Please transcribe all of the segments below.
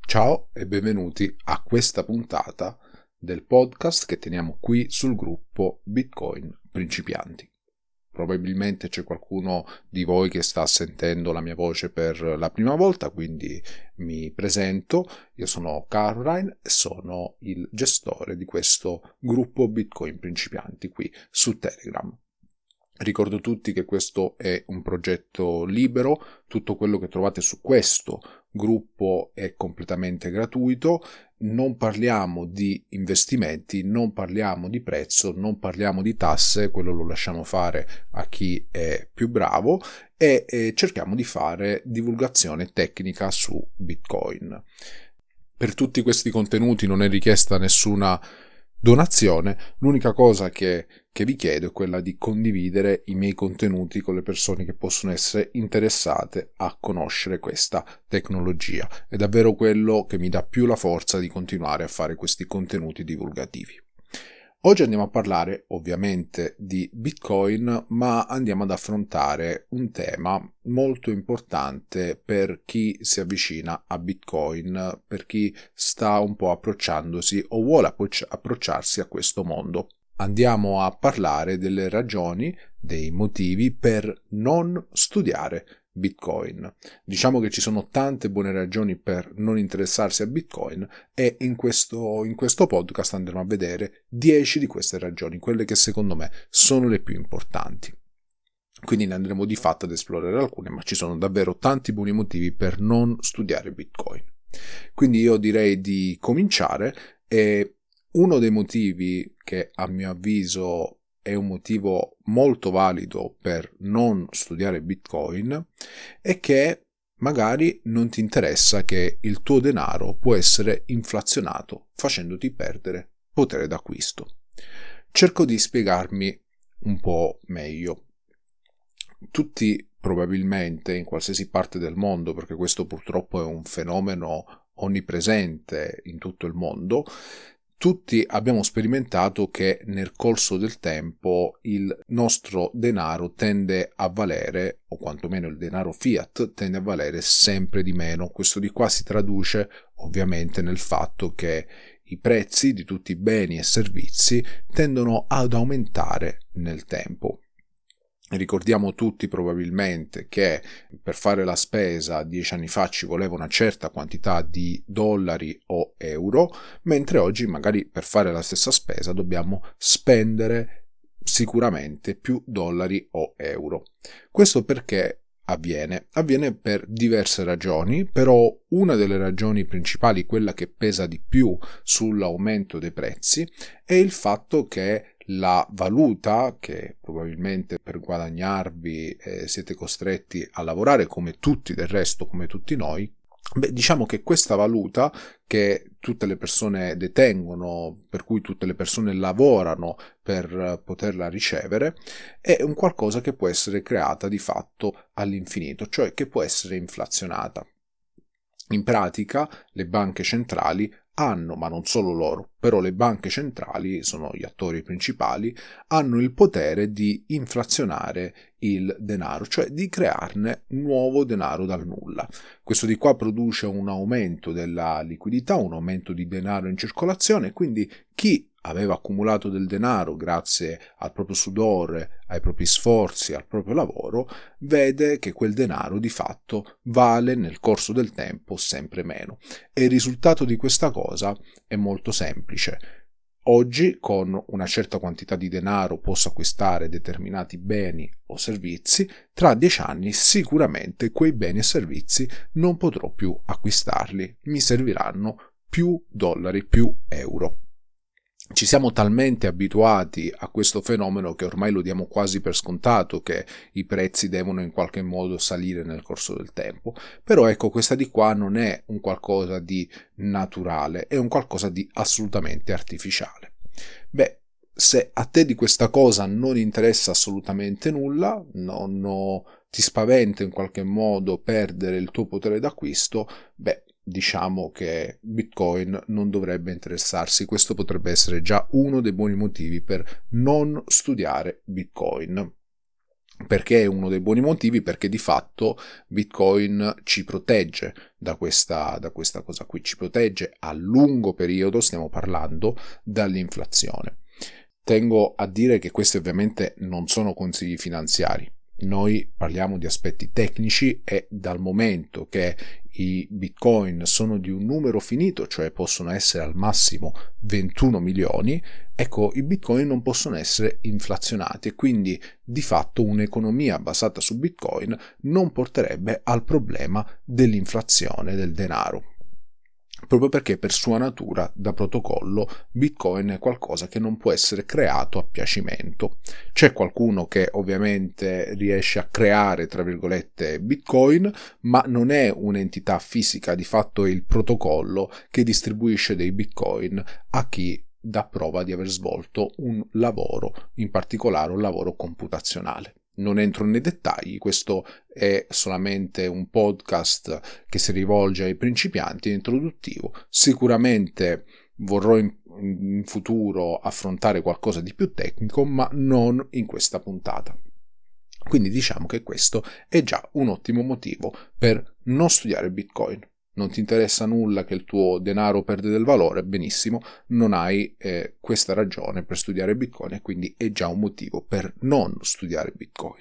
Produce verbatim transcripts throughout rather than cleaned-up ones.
Ciao e benvenuti a questa puntata del podcast che teniamo qui sul gruppo Bitcoin Principianti. Probabilmente c'è qualcuno di voi che sta sentendo la mia voce per la prima volta, quindi mi presento. Io sono Caroline e sono il gestore di questo gruppo Bitcoin Principianti qui su Telegram. Ricordo tutti che questo è un progetto libero, tutto quello che trovate su questo gruppo è completamente gratuito, non parliamo di investimenti, non parliamo di prezzo, non parliamo di tasse, quello lo lasciamo fare a chi è più bravo e eh, cerchiamo di fare divulgazione tecnica su Bitcoin. Per tutti questi contenuti non è richiesta nessuna donazione, l'unica cosa che, che vi chiedo è quella di condividere i miei contenuti con le persone che possono essere interessate a conoscere questa tecnologia. È davvero quello che mi dà più la forza di continuare a fare questi contenuti divulgativi. Oggi andiamo a parlare ovviamente di Bitcoin, ma andiamo ad affrontare un tema molto importante per chi si avvicina a Bitcoin, per chi sta un po' approcciandosi o vuole approcciarsi a questo mondo. Andiamo a parlare delle ragioni, dei motivi per non studiare Bitcoin. Diciamo che ci sono tante buone ragioni per non interessarsi a Bitcoin e in questo, in questo podcast andremo a vedere dieci di queste ragioni, quelle che secondo me sono le più importanti. Quindi ne andremo di fatto ad esplorare alcune, ma ci sono davvero tanti buoni motivi per non studiare Bitcoin. Quindi io direi di cominciare e uno dei motivi che a mio avviso è un motivo molto valido per non studiare Bitcoin è che magari non ti interessa che il tuo denaro può essere inflazionato facendoti perdere potere d'acquisto. Cerco di spiegarmi un po' meglio. Tutti probabilmente in qualsiasi parte del mondo, perché questo purtroppo è un fenomeno onnipresente in tutto il mondo, tutti abbiamo sperimentato che nel corso del tempo il nostro denaro tende a valere, o quantomeno il denaro fiat tende a valere sempre di meno. Questo di qua si traduce ovviamente nel fatto che i prezzi di tutti i beni e servizi tendono ad aumentare nel tempo. Ricordiamo tutti probabilmente che per fare la spesa dieci anni fa ci voleva una certa quantità di dollari o euro, mentre oggi magari per fare la stessa spesa dobbiamo spendere sicuramente più dollari o euro. Questo perché avviene? Avviene per diverse ragioni, però una delle ragioni principali, quella che pesa di più sull'aumento dei prezzi, è il fatto che la valuta, che probabilmente per guadagnarvi eh, siete costretti a lavorare come tutti del resto, come tutti noi, beh, diciamo che questa valuta che tutte le persone detengono, per cui tutte le persone lavorano per poterla ricevere, è un qualcosa che può essere creata di fatto all'infinito, cioè che può essere inflazionata. In pratica le banche centrali hanno, ma non solo loro, però le banche centrali sono gli attori principali, hanno il potere di inflazionare il denaro, cioè di crearne nuovo denaro dal nulla. Questo di qua produce un aumento della liquidità, un aumento di denaro in circolazione, quindi chi aveva accumulato del denaro grazie al proprio sudore, ai propri sforzi, al proprio lavoro, vede che quel denaro di fatto vale nel corso del tempo sempre meno. E il risultato di questa cosa è molto semplice. Oggi con una certa quantità di denaro posso acquistare determinati beni o servizi, tra dieci anni sicuramente quei beni e servizi non potrò più acquistarli, mi serviranno più dollari, più euro. Ci siamo talmente abituati a questo fenomeno che ormai lo diamo quasi per scontato che i prezzi devono in qualche modo salire nel corso del tempo, però ecco, questa di qua non è un qualcosa di naturale, è un qualcosa di assolutamente artificiale. Beh, se a te di questa cosa non interessa assolutamente nulla, non, non ti spaventa in qualche modo perdere il tuo potere d'acquisto, beh, diciamo che Bitcoin non dovrebbe interessarsi. Questo potrebbe essere già uno dei buoni motivi per non studiare Bitcoin. Perché è uno dei buoni motivi? Perché di fatto Bitcoin ci protegge da questa, da questa cosa qui, ci protegge a lungo periodo, stiamo parlando, dall'inflazione. Tengo a dire che questi ovviamente non sono consigli finanziari. Noi parliamo di aspetti tecnici e dal momento che i bitcoin sono di un numero finito, cioè possono essere al massimo ventuno milioni, ecco, i bitcoin non possono essere inflazionati e quindi di fatto un'economia basata su bitcoin non porterebbe al problema dell'inflazione del denaro. Proprio perché per sua natura da protocollo Bitcoin è qualcosa che non può essere creato a piacimento. C'è qualcuno che ovviamente riesce a creare tra virgolette Bitcoin, ma non è un'entità fisica, di fatto è il protocollo che distribuisce dei Bitcoin a chi dà prova di aver svolto un lavoro, in particolare un lavoro computazionale. Non entro nei dettagli, questo è solamente un podcast che si rivolge ai principianti, introduttivo. Sicuramente vorrò in, in futuro affrontare qualcosa di più tecnico, ma non in questa puntata. Quindi diciamo che questo è già un ottimo motivo per non studiare Bitcoin. Non ti interessa nulla che il tuo denaro perde del valore, benissimo, non hai eh, questa ragione per studiare Bitcoin e quindi è già un motivo per non studiare Bitcoin.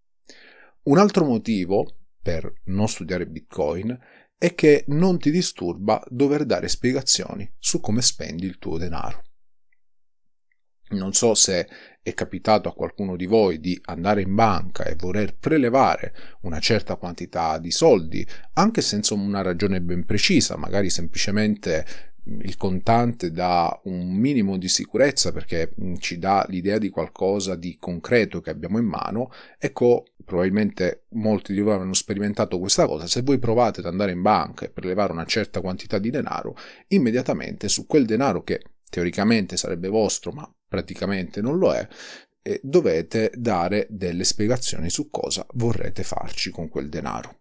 Un altro motivo per non studiare Bitcoin è che non ti disturba dover dare spiegazioni su come spendi il tuo denaro. Non so se è capitato a qualcuno di voi di andare in banca e voler prelevare una certa quantità di soldi, anche senza una ragione ben precisa, magari semplicemente il contante dà un minimo di sicurezza perché ci dà l'idea di qualcosa di concreto che abbiamo in mano. Ecco, probabilmente molti di voi avranno sperimentato questa cosa. Se voi provate ad andare in banca e prelevare una certa quantità di denaro, immediatamente su quel denaro che teoricamente sarebbe vostro, ma praticamente non lo è, e dovete dare delle spiegazioni su cosa vorrete farci con quel denaro.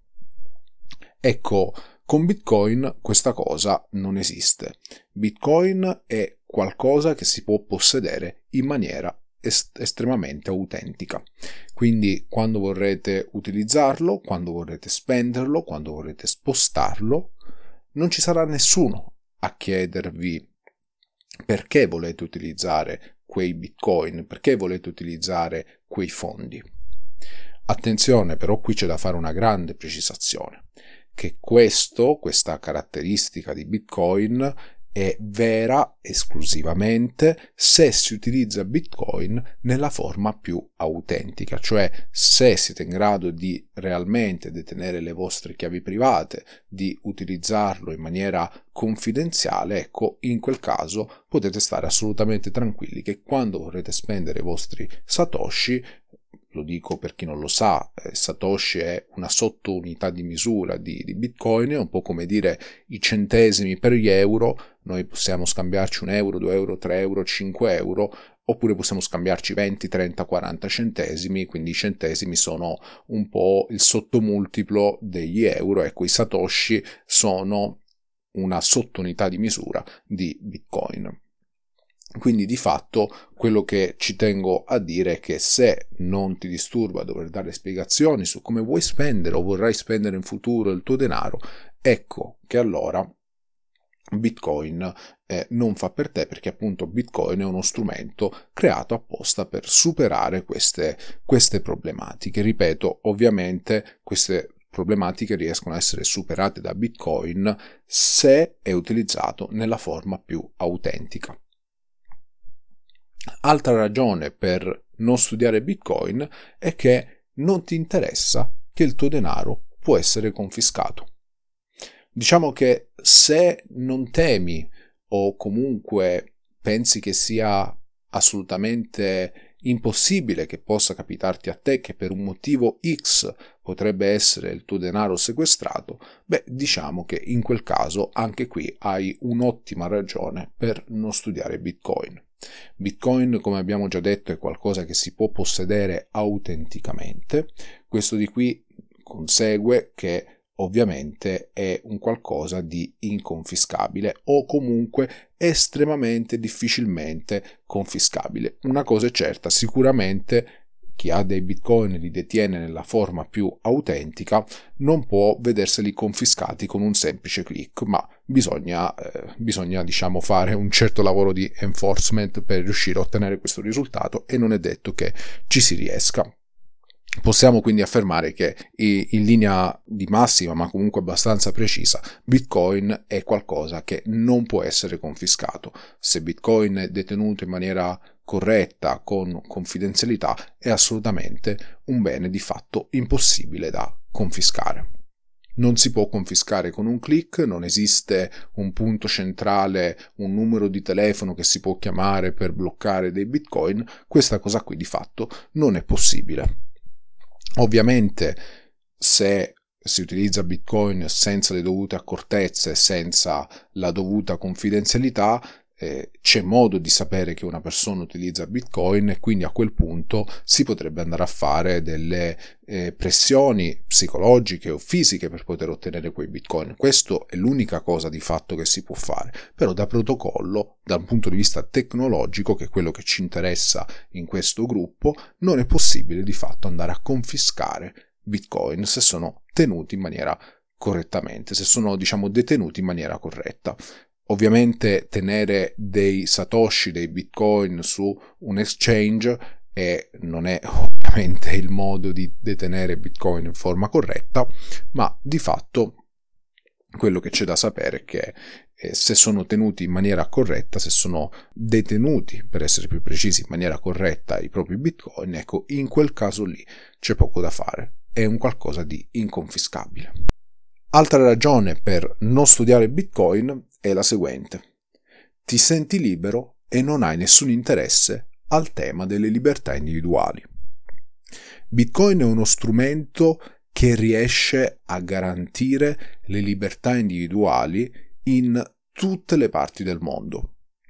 Ecco, con Bitcoin questa cosa non esiste. Bitcoin è qualcosa che si può possedere in maniera est- estremamente autentica. Quindi quando vorrete utilizzarlo, quando vorrete spenderlo, quando vorrete spostarlo, non ci sarà nessuno a chiedervi perché volete utilizzare quei bitcoin, perché volete utilizzare quei fondi. Attenzione, però qui c'è da fare una grande precisazione, che questo, questa caratteristica di Bitcoin è vera esclusivamente se si utilizza Bitcoin nella forma più autentica, cioè se siete in grado di realmente detenere le vostre chiavi private, di utilizzarlo in maniera confidenziale, ecco, in quel caso potete stare assolutamente tranquilli che quando vorrete spendere i vostri Satoshi, lo dico per chi non lo sa, eh, Satoshi è una sottounità di misura di, di Bitcoin, è un po' come dire i centesimi per gli euro. Noi possiamo scambiarci un euro, due euro, tre euro, cinque euro, oppure possiamo scambiarci venti, trenta, quaranta centesimi, quindi i centesimi sono un po' il sottomultiplo degli euro, ecco, i Satoshi sono una sottounità di misura di Bitcoin. Quindi di fatto quello che ci tengo a dire è che se non ti disturba dover dare spiegazioni su come vuoi spendere o vorrai spendere in futuro il tuo denaro, ecco che allora Bitcoin eh, non fa per te, perché appunto Bitcoin è uno strumento creato apposta per superare queste, queste problematiche. Ripeto, ovviamente queste problematiche riescono a essere superate da Bitcoin se è utilizzato nella forma più autentica. Altra ragione per non studiare Bitcoin è che non ti interessa che il tuo denaro può essere confiscato. Diciamo che se non temi o comunque pensi che sia assolutamente impossibile che possa capitarti a te che per un motivo X potrebbe essere il tuo denaro sequestrato, beh, diciamo che in quel caso anche qui hai un'ottima ragione per non studiare Bitcoin. Bitcoin, come abbiamo già detto, è qualcosa che si può possedere autenticamente. Questo di qui consegue che ovviamente è un qualcosa di inconfiscabile o comunque estremamente difficilmente confiscabile. Una cosa è certa, sicuramente chi ha dei bitcoin e li detiene nella forma più autentica non può vederseli confiscati con un semplice click, ma bisogna, eh, bisogna diciamo fare un certo lavoro di enforcement per riuscire a ottenere questo risultato, e non è detto che ci si riesca. Possiamo quindi affermare che in linea di massima, ma comunque abbastanza precisa, Bitcoin è qualcosa che non può essere confiscato. Se Bitcoin è detenuto in maniera corretta, con confidenzialità, è assolutamente un bene di fatto impossibile da confiscare. Non si può confiscare con un click, non esiste un punto centrale, un numero di telefono che si può chiamare per bloccare dei Bitcoin. Questa cosa qui di fatto non è possibile. Ovviamente, se si utilizza Bitcoin senza le dovute accortezze, senza la dovuta confidenzialità, eh, c'è modo di sapere che una persona utilizza Bitcoin, e quindi a quel punto si potrebbe andare a fare delle eh, pressioni psicologiche o fisiche per poter ottenere quei Bitcoin. Questo è l'unica cosa di fatto che si può fare, però da protocollo, da un punto di vista tecnologico, che è quello che ci interessa in questo gruppo, non è possibile di fatto andare a confiscare Bitcoin se sono tenuti in maniera correttamente, se sono diciamo detenuti in maniera corretta. Ovviamente tenere dei satoshi, dei bitcoin su un exchange e non è ovviamente il modo di detenere bitcoin in forma corretta, ma di fatto quello che c'è da sapere è che eh, se sono tenuti in maniera corretta, se sono detenuti, per essere più precisi, in maniera corretta i propri bitcoin, ecco, in quel caso lì c'è poco da fare, è un qualcosa di inconfiscabile. Altra ragione per non studiare Bitcoin è la seguente: ti senti libero e non hai nessun interesse al tema delle libertà individuali. Bitcoin è uno strumento che riesce a garantire le libertà individuali in tutte le parti del mondo.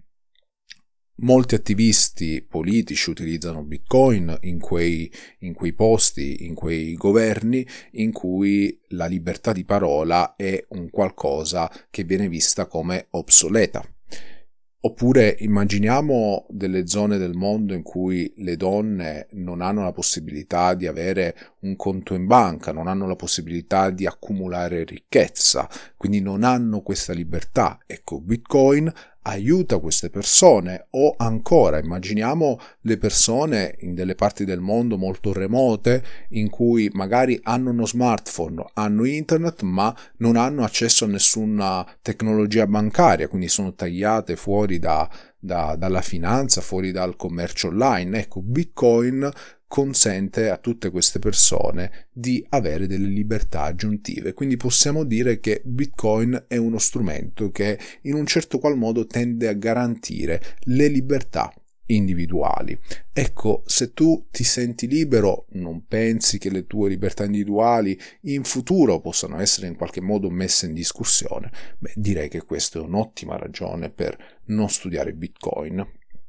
Molti attivisti politici utilizzano Bitcoin in quei, in quei posti, in quei governi in cui la libertà di parola è un qualcosa che viene vista come obsoleta. Oppure immaginiamo delle zone del mondo in cui le donne non hanno la possibilità di avere un conto in banca, non hanno la possibilità di accumulare ricchezza, quindi non hanno questa libertà. Ecco, Bitcoin aiuta queste persone. O ancora immaginiamo le persone in delle parti del mondo molto remote in cui magari hanno uno smartphone, hanno internet, ma non hanno accesso a nessuna tecnologia bancaria, quindi sono tagliate fuori da, da, dalla finanza, fuori dal commercio online. Ecco, Bitcoin consente a tutte queste persone di avere delle libertà aggiuntive, quindi possiamo dire che Bitcoin è uno strumento che in un certo qual modo tende a garantire le libertà individuali. Ecco, se tu ti senti libero, non pensi che le tue libertà individuali in futuro possano essere in qualche modo messe in discussione, beh, direi che questa è un'ottima ragione per non studiare Bitcoin.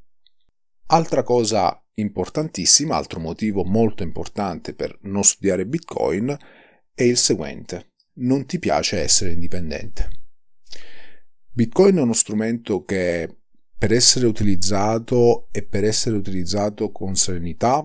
Altra cosa importantissima, altro motivo molto importante per non studiare Bitcoin è il seguente: non ti piace essere indipendente. Bitcoin è uno strumento che per essere utilizzato e per essere utilizzato con serenità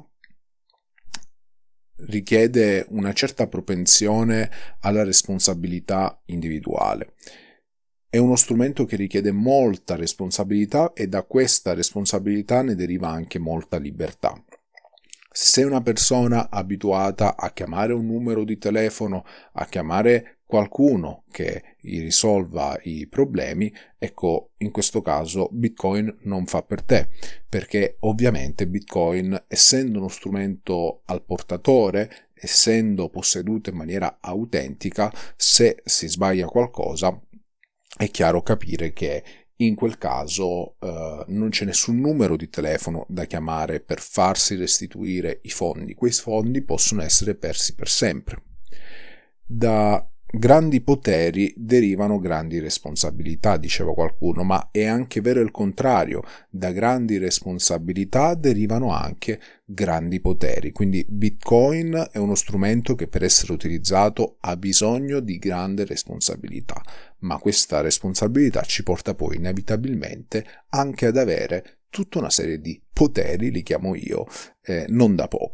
richiede una certa propensione alla responsabilità individuale. È uno strumento che richiede molta responsabilità e da questa responsabilità ne deriva anche molta libertà. Se sei una persona abituata a chiamare un numero di telefono, a chiamare qualcuno che gli risolva i problemi, ecco, in questo caso Bitcoin non fa per te, perché ovviamente Bitcoin, essendo uno strumento al portatore, essendo posseduto in maniera autentica, se si sbaglia qualcosa è chiaro capire che in quel caso eh, non c'è nessun numero di telefono da chiamare per farsi restituire i fondi. Quei fondi possono essere persi per sempre. Da grandi poteri derivano grandi responsabilità, diceva qualcuno, ma è anche vero il contrario: da grandi responsabilità derivano anche grandi poteri. Quindi Bitcoin è uno strumento che per essere utilizzato ha bisogno di grande responsabilità, ma questa responsabilità ci porta poi inevitabilmente anche ad avere tutta una serie di poteri, li chiamo io, eh, non da poco.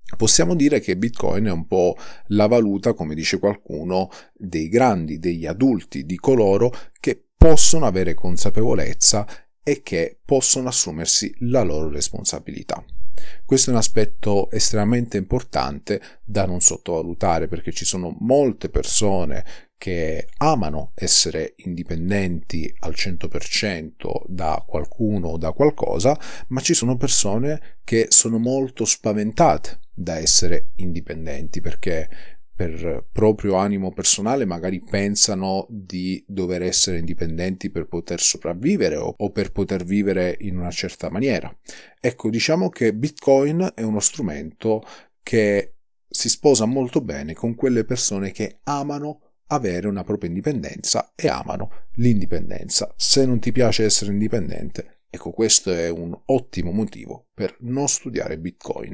Possiamo dire che Bitcoin è un po' la valuta, come dice qualcuno, dei grandi, degli adulti, di coloro che possono avere consapevolezza e che possono assumersi la loro responsabilità. Questo è un aspetto estremamente importante da non sottovalutare, perché ci sono molte persone che amano essere indipendenti al cento per cento da qualcuno o da qualcosa, ma ci sono persone che sono molto spaventate da essere indipendenti, perché per proprio animo personale magari pensano di dover essere indipendenti per poter sopravvivere o, o per poter vivere in una certa maniera. Ecco, diciamo che Bitcoin è uno strumento che si sposa molto bene con quelle persone che amano avere una propria indipendenza e amano l'indipendenza. Se non ti piace essere indipendente, ecco, questo è un ottimo motivo per non studiare Bitcoin.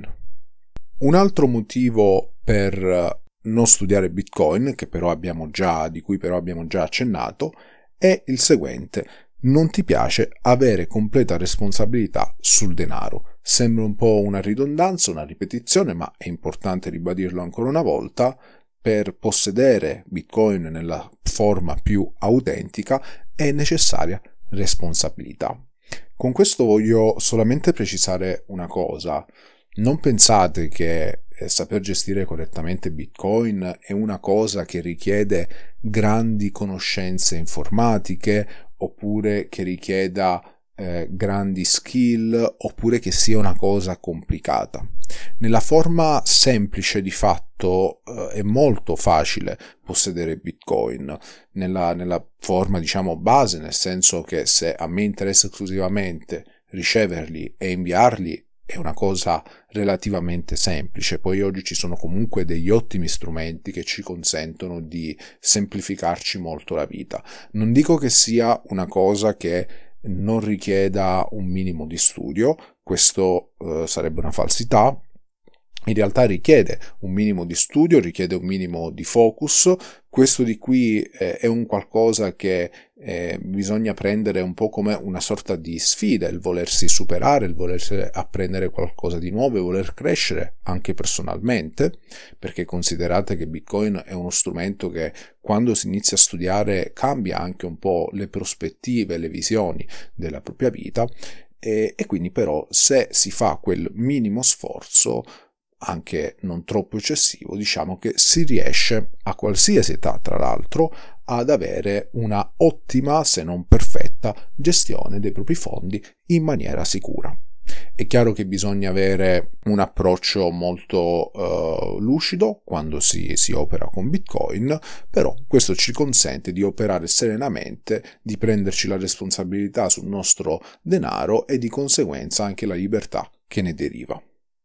Un altro motivo per non studiare Bitcoin, che però abbiamo già, di cui però abbiamo già accennato, è il seguente: non ti piace avere completa responsabilità sul denaro. Sembra un po' una ridondanza, una ripetizione, ma è importante ribadirlo ancora una volta. Per possedere Bitcoin nella forma più autentica è necessaria responsabilità. Con questo voglio solamente precisare una cosa: non pensate che saper gestire correttamente Bitcoin è una cosa che richiede grandi conoscenze informatiche, oppure che richieda eh, grandi skill, oppure che sia una cosa complicata. Nella forma semplice di fatto eh, è molto facile possedere Bitcoin, nella, nella forma diciamo base, nel senso che se a me interessa esclusivamente riceverli e inviarli è una cosa relativamente semplice. Poi oggi ci sono comunque degli ottimi strumenti che ci consentono di semplificarci molto la vita. Non dico che sia una cosa che non richieda un minimo di studio, questo eh, sarebbe una falsità. In realtà richiede un minimo di studio, richiede un minimo di focus. Questo di qui eh, è un qualcosa che eh, bisogna prendere un po' come una sorta di sfida, il volersi superare, il volersi apprendere qualcosa di nuovo e voler crescere anche personalmente, perché considerate che Bitcoin è uno strumento che quando si inizia a studiare cambia anche un po' le prospettive, le visioni della propria vita, e, e quindi però se si fa quel minimo sforzo, anche non troppo eccessivo, diciamo che si riesce a qualsiasi età, tra l'altro, ad avere una ottima, se non perfetta, gestione dei propri fondi in maniera sicura. È chiaro che bisogna avere un approccio molto uh, lucido quando si, si opera con Bitcoin, però questo ci consente di operare serenamente, di prenderci la responsabilità sul nostro denaro e di conseguenza anche la libertà che ne deriva.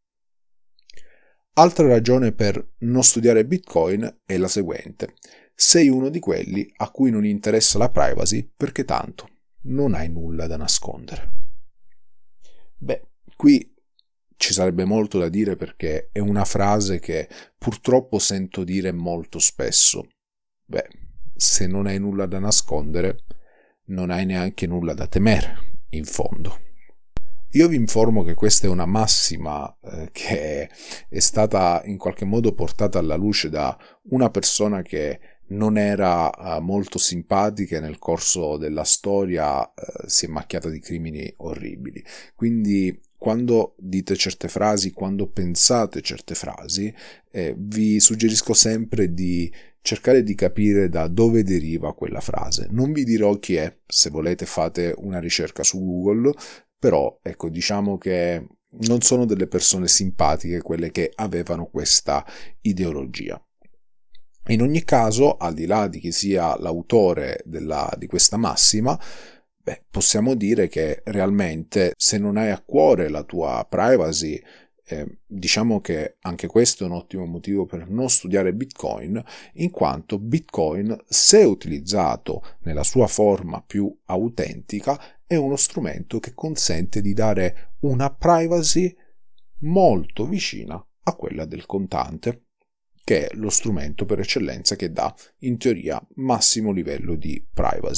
Altra ragione per non studiare Bitcoin è la seguente: sei uno di quelli a cui non interessa la privacy perché tanto non hai nulla da nascondere. Beh, qui ci sarebbe molto da dire, perché è una frase che purtroppo sento dire molto spesso. Beh, se non hai nulla da nascondere, non hai neanche nulla da temere, in fondo. Io vi informo che questa è una massima eh, che è stata in qualche modo portata alla luce da una persona che non era eh, molto simpatica e nel corso della storia eh, si è macchiata di crimini orribili. Quindi quando dite certe frasi, quando pensate certe frasi, eh, vi suggerisco sempre di cercare di capire da dove deriva quella frase. Non vi dirò chi è, se volete fate una ricerca su Google, però ecco, diciamo che non sono delle persone simpatiche quelle che avevano questa ideologia. In ogni caso, al di là di chi sia l'autore della, di questa massima, beh, possiamo dire che realmente se non hai a cuore la tua privacy, eh, diciamo che anche questo è un ottimo motivo per non studiare Bitcoin, in quanto Bitcoin, se utilizzato nella sua forma più autentica, è uno strumento che consente di dare una privacy molto vicina a quella del contante, che è lo strumento per eccellenza che dà in teoria massimo livello di privacy.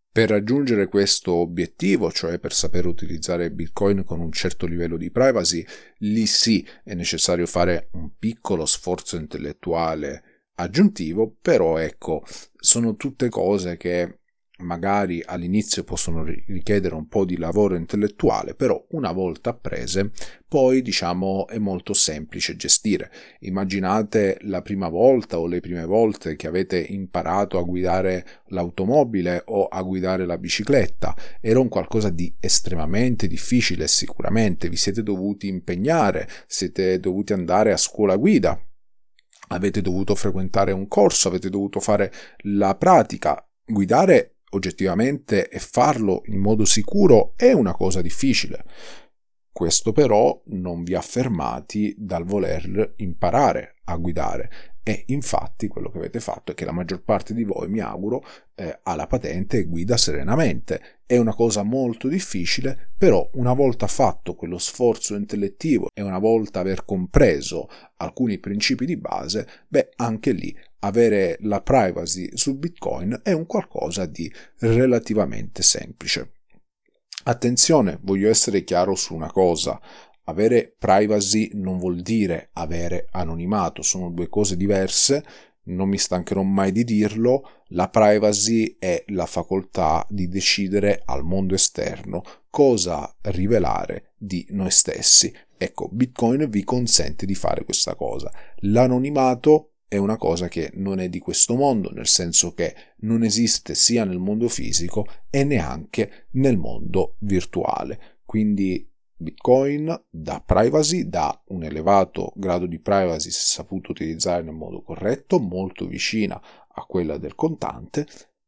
Per raggiungere questo obiettivo, cioè per saper utilizzare Bitcoin con un certo livello di privacy, lì sì è necessario fare un piccolo sforzo intellettuale aggiuntivo, però ecco, sono tutte cose che magari all'inizio possono richiedere un po' di lavoro intellettuale, però una volta apprese poi diciamo è molto semplice gestire. Immaginate la prima volta o le prime volte che avete imparato a guidare l'automobile o a guidare la bicicletta, era un qualcosa di estremamente difficile, sicuramente vi siete dovuti impegnare, siete dovuti andare a scuola guida, avete dovuto frequentare un corso, avete dovuto fare la pratica. Guidare oggettivamente e farlo in modo sicuro è una cosa difficile. Questo però non vi ha fermati dal voler imparare a guidare e infatti quello che avete fatto è che la maggior parte di voi, mi auguro, eh, ha la patente e guida serenamente. È una cosa molto difficile, però una volta fatto quello sforzo intellettivo e una volta aver compreso alcuni principi di base, beh, anche lì avere la privacy su Bitcoin è un qualcosa di relativamente semplice. Attenzione, voglio essere chiaro su una cosa. Avere privacy non vuol dire avere anonimato, sono due cose diverse, non mi stancherò mai di dirlo. La privacy è la facoltà di decidere al mondo esterno cosa rivelare di noi stessi. Ecco, Bitcoin vi consente di fare questa cosa. L'anonimato è una cosa che non è di questo mondo, nel senso che non esiste sia nel mondo fisico e neanche nel mondo virtuale. Quindi Bitcoin dà privacy, dà un elevato grado di privacy se saputo utilizzare nel modo corretto, molto vicina a quella del contante,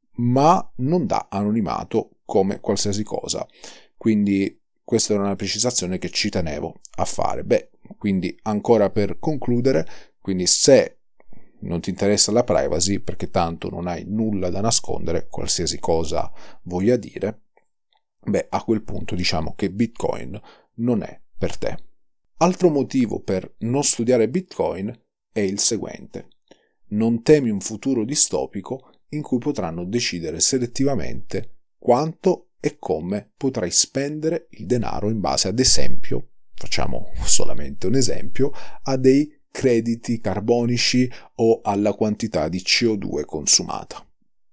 ma non dà anonimato come qualsiasi cosa. Quindi questa era una precisazione che ci tenevo a fare. Beh, quindi ancora per concludere, quindi se non ti interessa la privacy perché tanto non hai nulla da nascondere, qualsiasi cosa voglia dire, beh, a quel punto diciamo che Bitcoin non è per te. Altro motivo per non studiare Bitcoin è il seguente: non temi un futuro distopico in cui potranno decidere selettivamente quanto e come potrai spendere il denaro in base, ad esempio, facciamo solamente un esempio, a dei crediti carbonici o alla quantità di C O due consumata.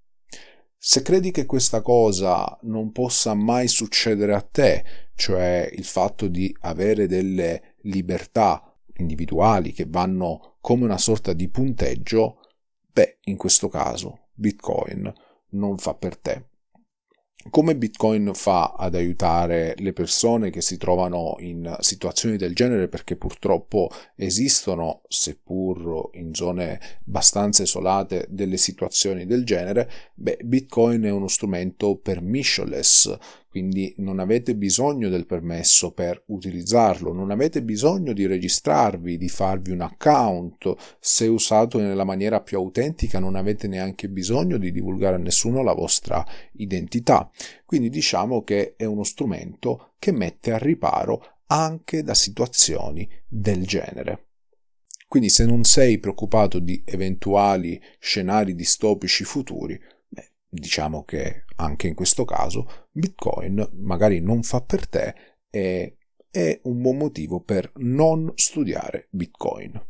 Se credi che questa cosa non possa mai succedere a te, cioè il fatto di avere delle libertà individuali che vanno come una sorta di punteggio, beh, in questo caso Bitcoin non fa per te. Come Bitcoin fa ad aiutare le persone che si trovano in situazioni del genere, perché purtroppo esistono, seppur in zone abbastanza isolate, delle situazioni del genere? Beh, Bitcoin è uno strumento permissionless, quindi non avete bisogno del permesso per utilizzarlo, non avete bisogno di registrarvi, di farvi un account. Se usato nella maniera più autentica non avete neanche bisogno di divulgare a nessuno la vostra identità. Quindi diciamo che è uno strumento che mette al riparo anche da situazioni del genere. Quindi se non sei preoccupato di eventuali scenari distopici futuri, beh, diciamo che anche in questo caso Bitcoin magari non fa per te e è un buon motivo per non studiare Bitcoin.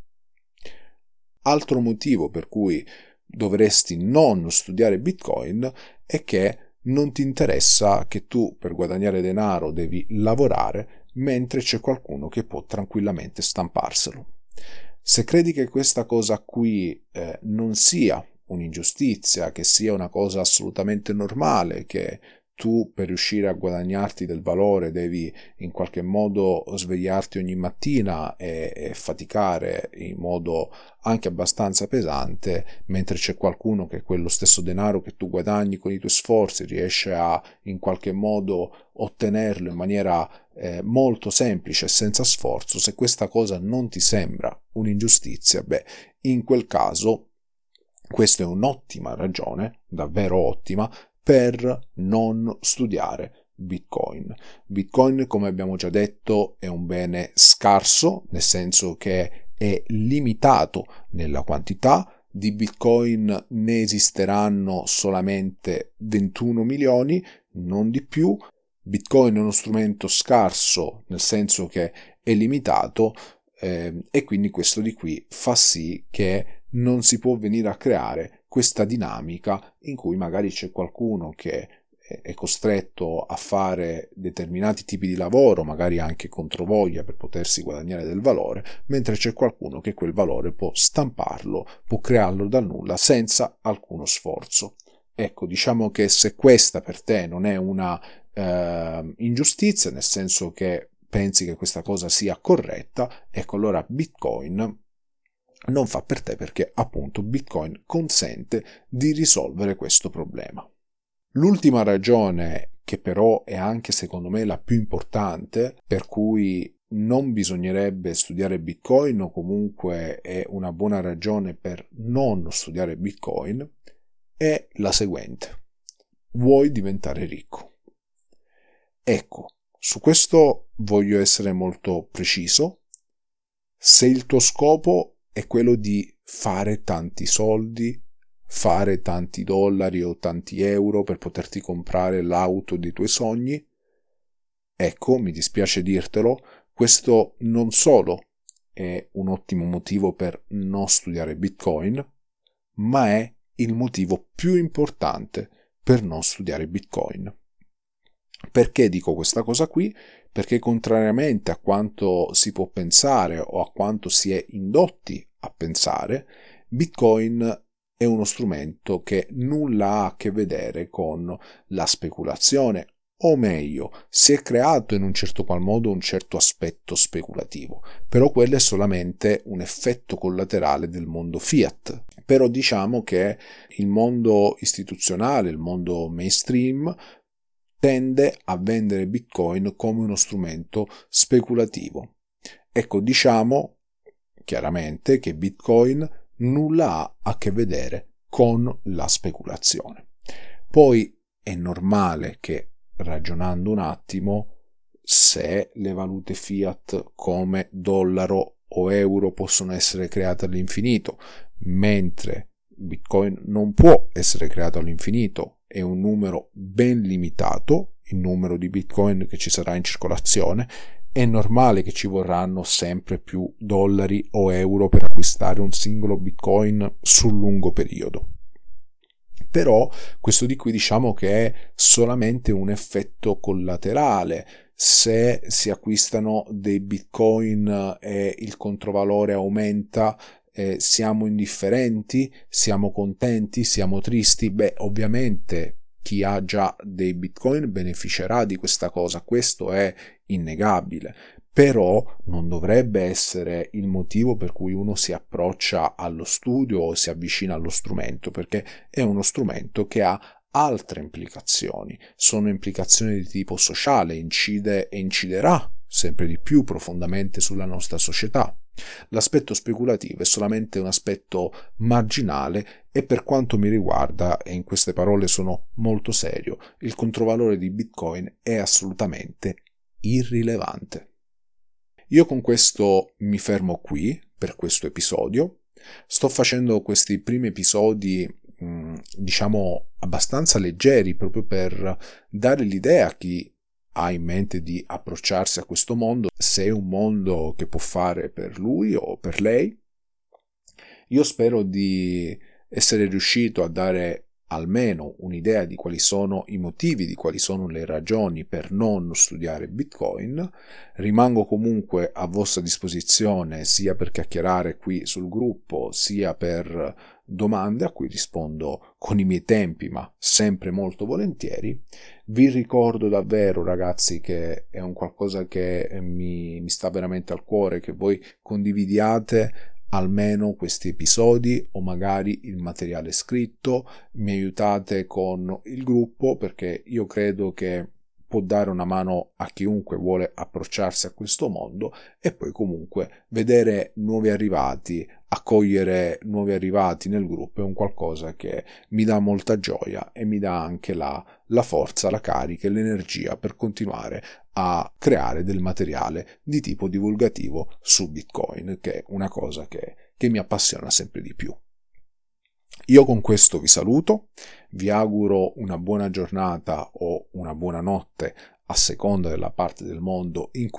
Altro motivo per cui dovresti non studiare Bitcoin è che non ti interessa che tu per guadagnare denaro devi lavorare mentre c'è qualcuno che può tranquillamente stamparselo. Se credi che questa cosa qui eh, non sia un'ingiustizia, che sia una cosa assolutamente normale, che tu per riuscire a guadagnarti del valore devi in qualche modo svegliarti ogni mattina e, e faticare in modo anche abbastanza pesante, mentre c'è qualcuno che quello stesso denaro che tu guadagni con i tuoi sforzi riesce a in qualche modo ottenerlo in maniera eh, molto semplice e senza sforzo. Se questa cosa non ti sembra un'ingiustizia, beh, in quel caso questa è un'ottima ragione, davvero ottima, per non studiare Bitcoin. Bitcoin, come abbiamo già detto, è un bene scarso, nel senso che è limitato nella quantità, di Bitcoin ne esisteranno solamente ventuno milioni, non di più. Bitcoin è uno strumento scarso, nel senso che è limitato, eh, e quindi questo di qui fa sì che non si può venire a creare questa dinamica in cui magari c'è qualcuno che è costretto a fare determinati tipi di lavoro, magari anche controvoglia per potersi guadagnare del valore, mentre c'è qualcuno che quel valore può stamparlo, può crearlo dal nulla senza alcuno sforzo. Ecco, diciamo che se questa per te non è una eh, ingiustizia, nel senso che pensi che questa cosa sia corretta, ecco allora Bitcoin non fa per te, perché appunto Bitcoin consente di risolvere questo problema. L'ultima ragione, che però è anche secondo me la più importante, per cui non bisognerebbe studiare Bitcoin, o comunque è una buona ragione per non studiare Bitcoin, è la seguente: vuoi diventare ricco? Ecco, su questo voglio essere molto preciso. Se il tuo scopo è quello di fare tanti soldi, fare tanti dollari o tanti euro per poterti comprare l'auto dei tuoi sogni, ecco, mi dispiace dirtelo, questo non solo è un ottimo motivo per non studiare Bitcoin, ma è il motivo più importante per non studiare Bitcoin. Perché dico questa cosa qui? Perché contrariamente a quanto si può pensare o a quanto si è indotti a pensare, Bitcoin è uno strumento che nulla ha a che vedere con la speculazione, o meglio, si è creato in un certo qual modo un certo aspetto speculativo, però quello è solamente un effetto collaterale del mondo fiat. Però diciamo che il mondo istituzionale, il mondo mainstream, tende a vendere Bitcoin come uno strumento speculativo. Ecco, diciamo chiaramente che Bitcoin nulla ha a che vedere con la speculazione. Poi è normale che, ragionando un attimo, se le valute fiat come dollaro o euro possono essere create all'infinito, mentre Bitcoin non può essere creato all'infinito, è un numero ben limitato, il numero di Bitcoin che ci sarà in circolazione, è normale che ci vorranno sempre più dollari o euro per acquistare un singolo Bitcoin sul lungo periodo. Però questo di qui diciamo che è solamente un effetto collaterale. Se si acquistano dei Bitcoin e il controvalore aumenta, eh, siamo indifferenti, siamo contenti, siamo tristi? Beh, ovviamente chi ha già dei Bitcoin beneficerà di questa cosa, questo è innegabile. Però non dovrebbe essere il motivo per cui uno si approccia allo studio o si avvicina allo strumento, perché è uno strumento che ha altre implicazioni, sono implicazioni di tipo sociale, incide e inciderà sempre di più profondamente sulla nostra società. L'aspetto speculativo è solamente un aspetto marginale e, per quanto mi riguarda, e in queste parole sono molto serio, il controvalore di Bitcoin è assolutamente irrilevante. Io con questo mi fermo qui per questo episodio. Sto facendo questi primi episodi, diciamo, abbastanza leggeri, proprio per dare l'idea a chi ha in mente di approcciarsi a questo mondo, se è un mondo che può fare per lui o per lei. Io spero di essere riuscito a dare almeno un'idea di quali sono i motivi, di quali sono le ragioni per non studiare Bitcoin. Rimango comunque a vostra disposizione sia per chiacchierare qui sul gruppo, sia per domande a cui rispondo con i miei tempi, ma sempre molto volentieri. Vi ricordo davvero, ragazzi, che è un qualcosa che mi, mi sta veramente al cuore, che voi condividiate almeno questi episodi o magari il materiale scritto, mi aiutate con il gruppo, perché io credo che può dare una mano a chiunque vuole approcciarsi a questo mondo, e poi comunque vedere nuovi arrivati, accogliere nuovi arrivati nel gruppo è un qualcosa che mi dà molta gioia e mi dà anche la, la forza, la carica e l'energia per continuare a creare del materiale di tipo divulgativo su Bitcoin, che è una cosa che, che mi appassiona sempre di più. Io con questo vi saluto, vi auguro una buona giornata o una buona notte a seconda della parte del mondo in cui